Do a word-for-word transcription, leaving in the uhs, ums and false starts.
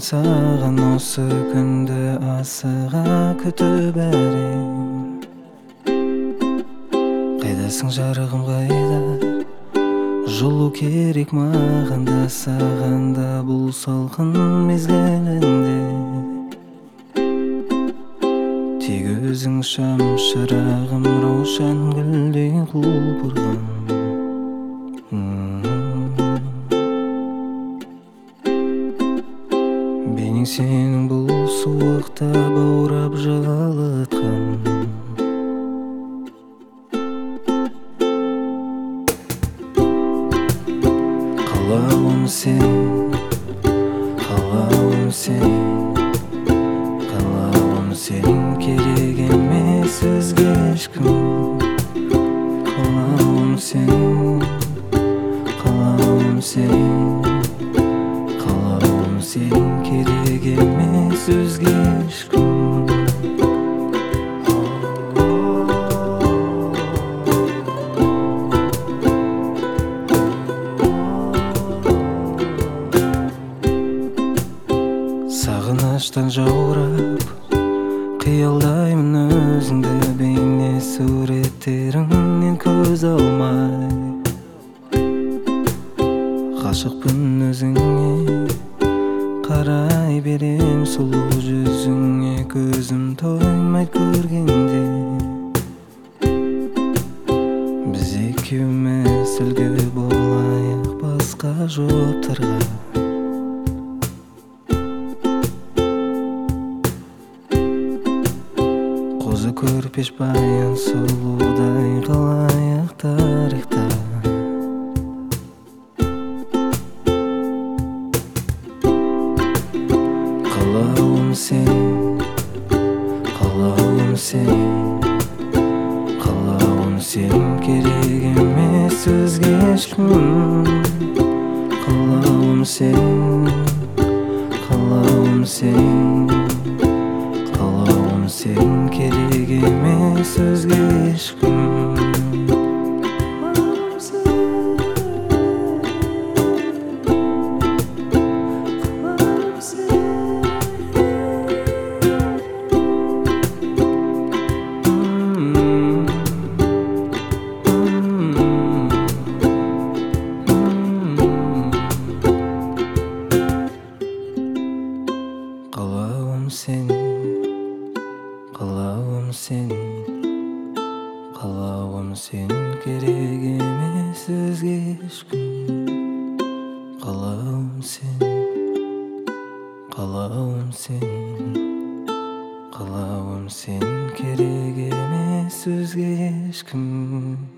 саған осы күнді асыға күтіп әрем. Қайдасың жарығым, қайда? Жылу керек маған да, саған да бұл салқын мезгілінде. Тек өзің шам шырағым, рошан гүлдей құлпырған. Бейнең сенің бұл суықта баурап жылытқан. Қалауым сен, қалауым сен, қалауым сен, керек емес өзге ешкім. Қалауым сен, қалауым сен, қалауым сен, керек емес өзге ешкім. Сағыныштан жаурап қиялдаймын өзіңді, бейне суреттеріңнен көз алмай. Ғашықпын өзіңе, қарай берем сұлу жүзіңе, көзім тоймай көргенде. Біз екеуміз үлгі болайық басқа жоқтарға. Қозы көрпеш баян сұлудай қалайық тарихта. Қалауым сен, қалауым сен, қалауым сен, керек емес өзге ешкім. Қалауым сен, қалауым сен, қалауым сен, керек емес өзге ешкім. Қалауым сен, қалауым сен, қалауым сен, керек емес өзге ешкім. Қалауым сен, қалауым сен, қалауым сен, керек емес өзге ешкім.